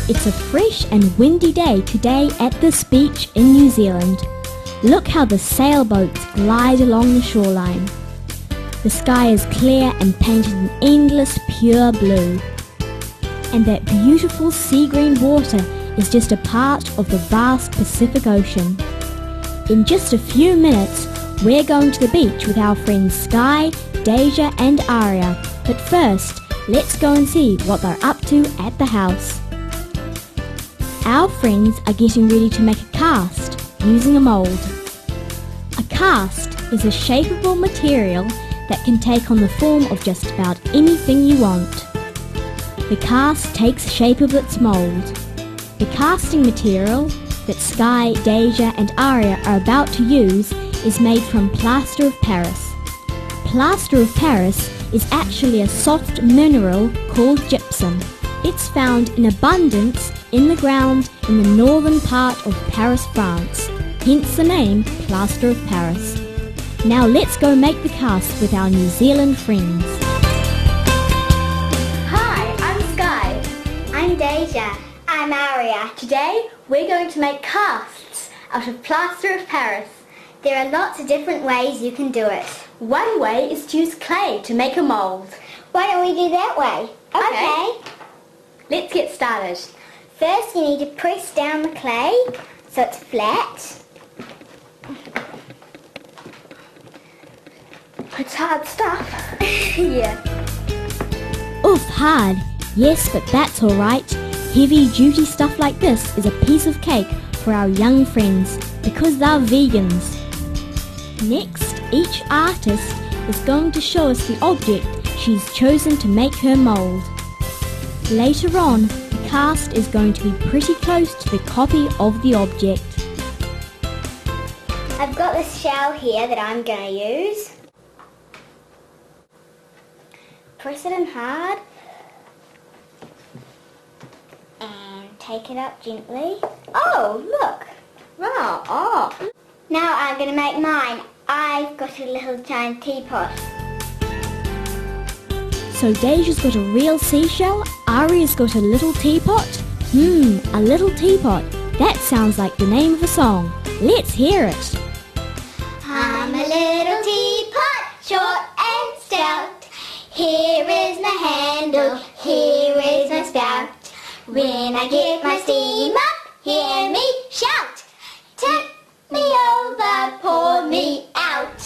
It's a fresh and windy day today at this beach in New Zealand. Look how the sailboats glide along the shoreline. The sky is clear and painted in endless pure blue. And that beautiful sea green water is just a part of the vast Pacific Ocean. In just a few minutes, we're going to the beach with our friends Sky, Deja and Aria. But first, let's go and see what they're up to at the house. Our friends are getting ready to make a cast using a mould. A cast is a shapeable material that can take on the form of just about anything you want. The cast takes shape of its mould. The casting material that Sky, Deja and Aria are about to use is made from plaster of Paris. Plaster of Paris is actually a soft mineral called gypsum. It's found in abundance in the ground in the northern part of Paris, France, hence the name Plaster of Paris. Now let's go make the cast with our New Zealand friends. Hi, I'm Sky. I'm Deja. I'm Aria. Today we're going to make casts out of plaster of Paris. There are lots of different ways you can do it. One way is to use clay to make a mould. Why don't we do that way? Okay. Let's get started. First you need to press down the clay so it's flat. It's hard stuff. Yeah. Oof, hard. Yes, but that's alright. Heavy duty stuff like this is a piece of cake for our young friends because they're vegans. Next, each artist is going to show us the object she's chosen to make her mould. Later on, the cast is going to be pretty close to the copy of the object. I've got this shell here that I'm going to use. Press it in hard and take it up gently. Oh, look! Wow, oh. Now I'm going to make mine. I've got a little giant teapot. So Deja's got a real seashell, Aria's got a little teapot. A little teapot. That sounds like the name of a song. Let's hear it. I'm a little teapot, short and stout. Here is my handle, here is my spout. When I get my steam up, hear me shout. Tip me over, pour me out.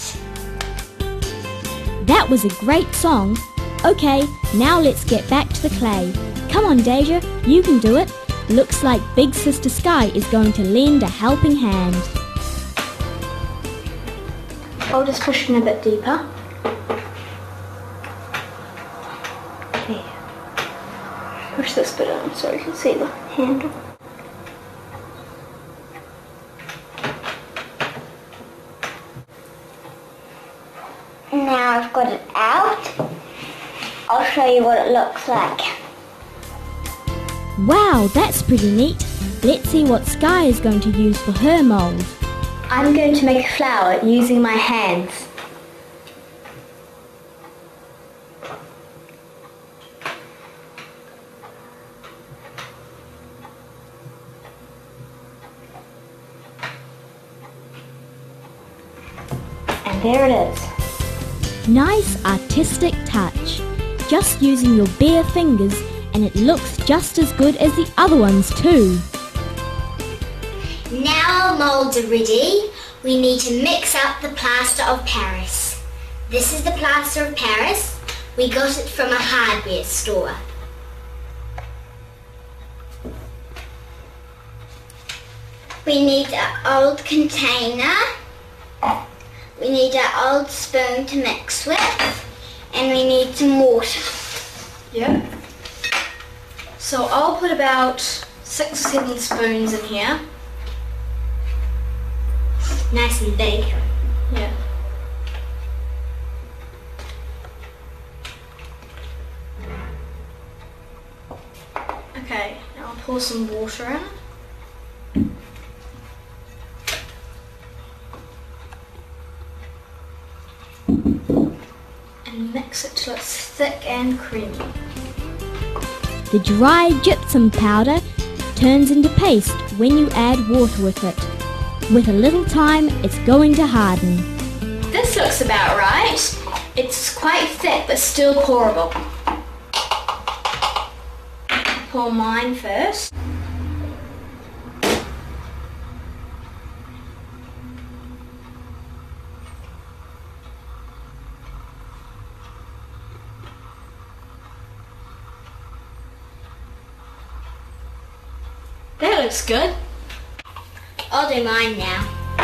That was a great song. Okay, now let's get back to the clay. Come on, Deja, you can do it. Looks like Big Sister Sky is going to lend a helping hand. I'll just push in a bit deeper. There. Push this bit in so you can see the handle. Now I've got it out. I'll show you what it looks like. Wow, that's pretty neat. Let's see what Sky is going to use for her mould. I'm going to make a flower using my hands. And there it is. Nice artistic touch. Just using your bare fingers and it looks just as good as the other ones too. Now our moulds are ready. We need to mix up the plaster of Paris. This is the plaster of Paris. We got it from a hardware store. We need an old container. We need an old spoon to mix with. And we need some water. Yeah. So I'll put about 6 or 7 spoons in here. Nice and big. Yeah. Okay, now I'll pour some water in. And mix it till it's thick and creamy. The dry gypsum powder turns into paste when you add water with it. With a little time, it's going to harden. This looks about right. It's quite thick but still pourable. Pour mine first. That looks good. I'll do mine now.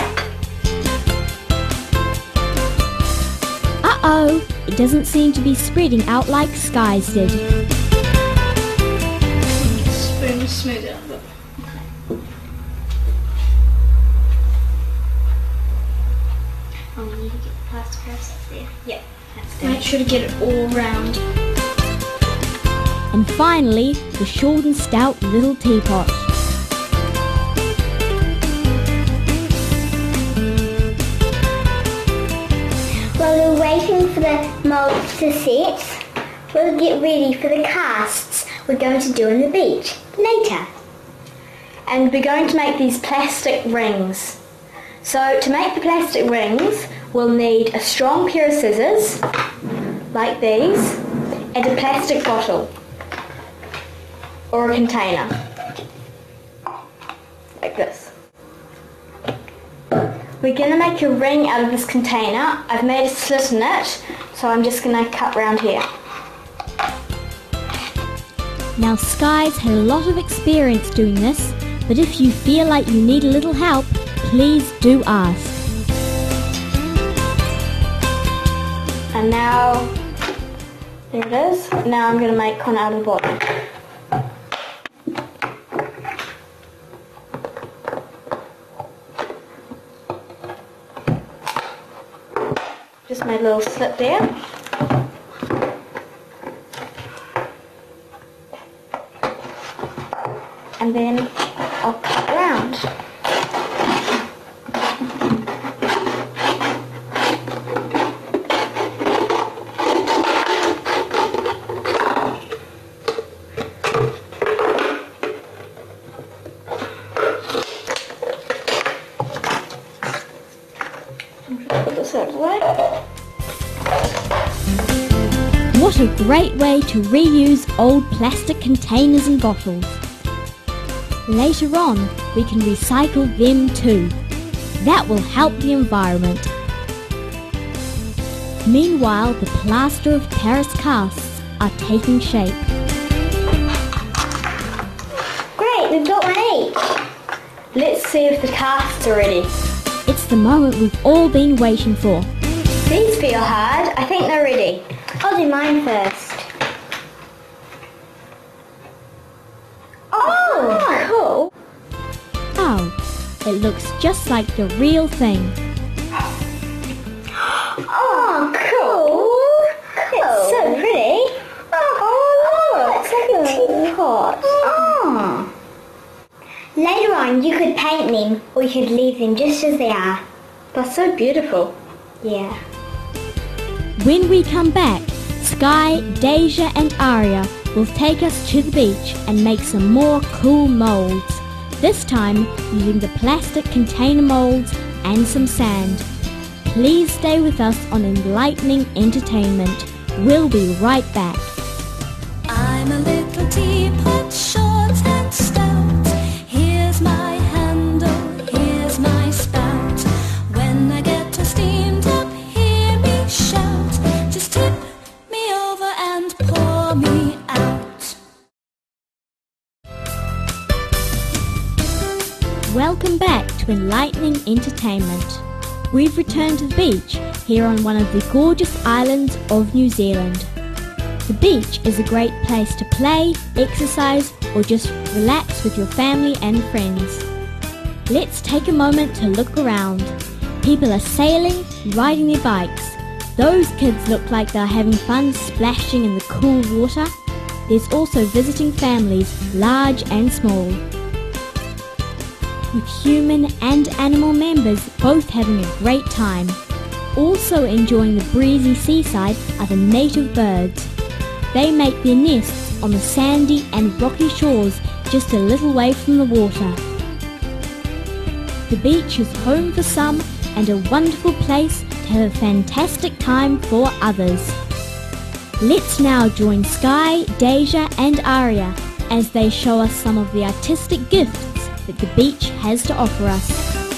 Uh-oh, it doesn't seem to be spreading out like Sky's did. Spoon to smooth it up. Oh, we need to get the plastic wraps up there. Yep, that's good. Make sure to get it all round. And finally, the short and stout little teapot. While we're waiting for the molds to set, we'll get ready for the casts we're going to do on the beach later. And we're going to make these plastic rings. So to make the plastic rings, we'll need a strong pair of scissors, like these, and a plastic bottle, or a container, like this. We're going to make a ring out of this container. I've made a slit in it, so I'm just going to cut round here. Now Sky's had a lot of experience doing this, but if you feel like you need a little help, please do ask. And now, there it is. Now I'm going to make one out of the bottom. Just made a little slit there. And then I'll cut round. Put this out of the way. What a great way to reuse old plastic containers and bottles. Later on, we can recycle them too. That will help the environment. Meanwhile, the plaster of Paris casts are taking shape. Great, we've got one each. Let's see if the casts are ready. It's the moment we've all been waiting for. These feel hard. I think they're ready. I'll do mine first. Oh, cool. Oh, it looks just like the real thing. Oh, cool. It's so pretty. Oh, look, it's like a teapot. Oh. Later on, you could paint them, or you could leave them just as they are. That's so beautiful. Yeah. When we come back, Sky, Deja and Aria will take us to the beach and make some more cool molds. This time using the plastic container molds and some sand. Please stay with us on Enlightening Entertainment. We'll be right back. I'm a little teapot, short and stout. Here's my handle, here's my spout. When I get steamed up, hear me shout. Just tip me over and pour me out. Welcome back to Enlightening Entertainment. We've returned to the beach here on one of the gorgeous islands of New Zealand. The beach is a great place to play, exercise, or just relax with your family and friends. Let's take a moment to look around. People are sailing, riding their bikes. Those kids look like they're having fun splashing in the cool water. There's also visiting families, large and small, with human and animal members both having a great time. Also enjoying the breezy seaside are the native birds. They make their nests on the sandy and rocky shores just a little way from the water. The beach is home for some and a wonderful place to have a fantastic time for others. Let's now join Sky, Deja and Aria as they show us some of the artistic gifts that the beach has to offer us.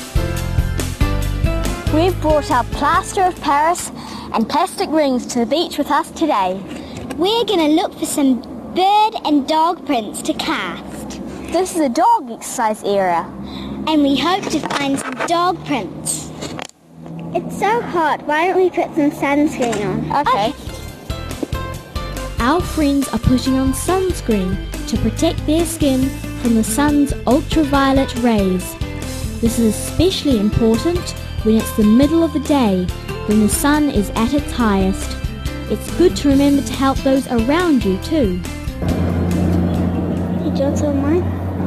We've brought our plaster of Paris and plastic rings to the beach with us today. We're going to look for some bird and dog prints to cast. This is a dog exercise area. And we hope to find some dog prints. It's so hot, why don't we put some sunscreen on? Okay. Our friends are putting on sunscreen to protect their skin from the sun's ultraviolet rays. This is especially important when it's the middle of the day, when the sun is at its highest. It's good to remember to help those around you too. Hey, do you want some of mine?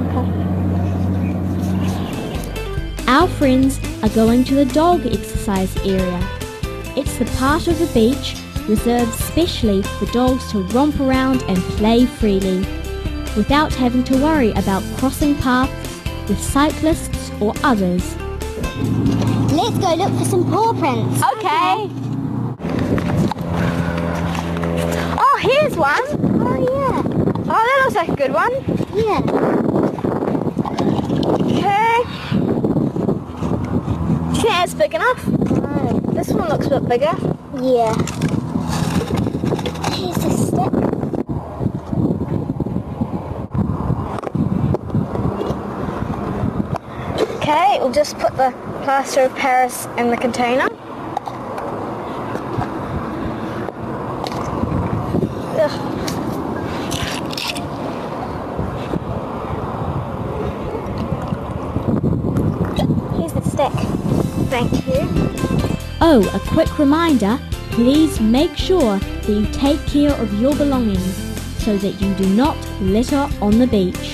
Okay. Our friends are going to the dog exercise area. It's the part of the beach reserved specially for dogs to romp around and play freely, without having to worry about crossing paths with cyclists or others. Let's go look for some paw prints. Okay. Oh, here's one. Oh, yeah. Oh, that looks like a good one. Yeah. Okay. Do you think that's big enough? Oh. This one looks a bit bigger. Yeah. Here's the stick. Okay, we'll just put the plaster of Paris in the container. Ugh. Here's the stick. Thank you. Oh, a quick reminder, please make sure that you take care of your belongings so that you do not litter on the beach.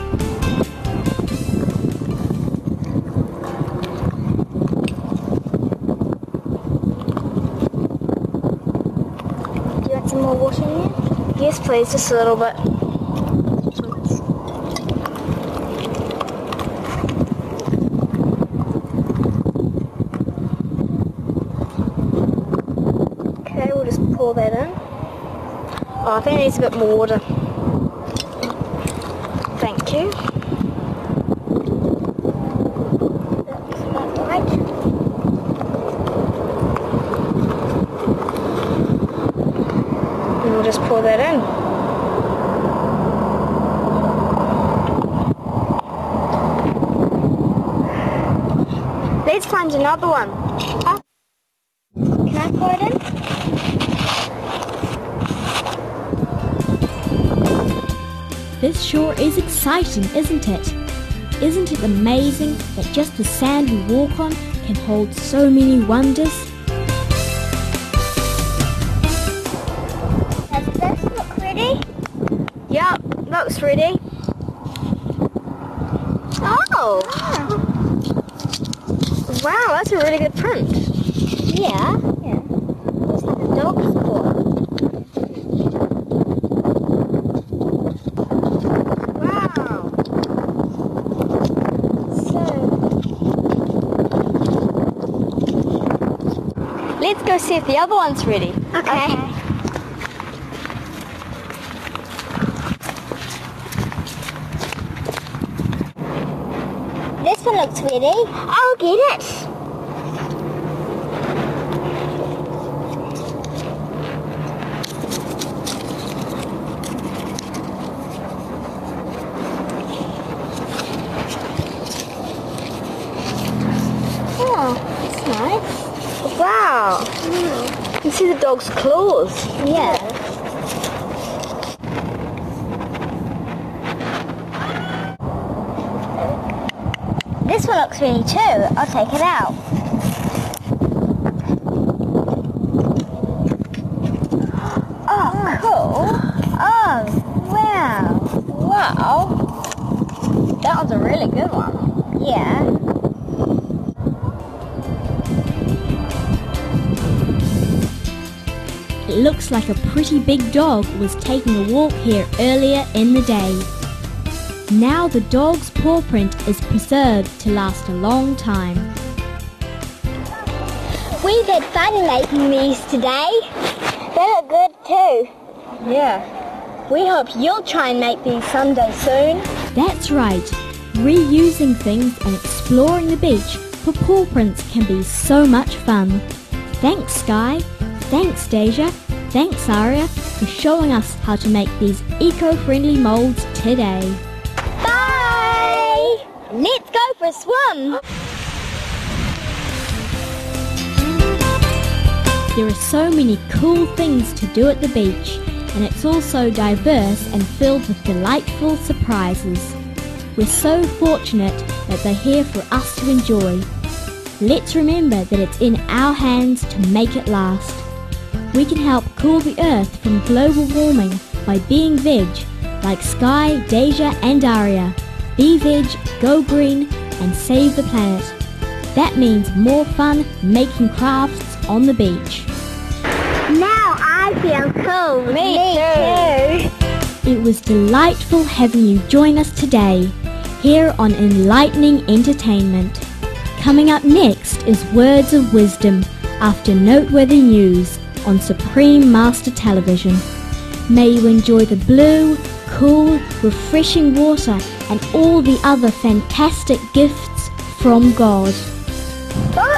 Do you want some more water in there? Yes, please, just a little bit. Okay, we'll just pour that in. Oh, I think it needs a bit more water. Thank you. Looks about right. And we'll just pour that in. Let's find another one. Can I pour it in? This sure is exciting, isn't it? Isn't it amazing that just the sand we walk on can hold so many wonders? Does this look ready? Yep, looks ready. Oh! Wow, that's a really good print. Yeah. Yeah. Looks like a dog's paw. Wow. So, Let's go see if the other one's ready. okay. This one looks ready. I'll get it. Oh, that's nice. Wow. You can see the dog's claws. Yeah. This one looks ready too. I'll take it out. Oh, cool. Oh, wow. Wow. That was a really good one. Yeah. It looks like a pretty big dog was taking a walk here earlier in the day. Now the dog's paw print is preserved to last a long time. We've had fun making these today. They look good too. Yeah. We hope you'll try and make these someday soon. That's right. Reusing things and exploring the beach for paw prints can be so much fun. Thanks, Sky. Thanks, Deja. Thanks, Aria, for showing us how to make these eco-friendly molds today. Bye! Let's go for a swim. There are so many cool things to do at the beach, and it's also diverse and filled with delightful surprises. We're so fortunate that they're here for us to enjoy. Let's remember that it's in our hands to make it last. We can help cool the earth from global warming by being veg, like Sky, Deja and Aria. Be veg, go green and save the planet. That means more fun making crafts on the beach. Now I feel cool. Me too. It was delightful having you join us today here on Enlightening Entertainment. Coming up next is Words of Wisdom after Noteworthy News on Supreme Master Television. May you enjoy the blue, cool, refreshing water and all the other fantastic gifts from God. Bye.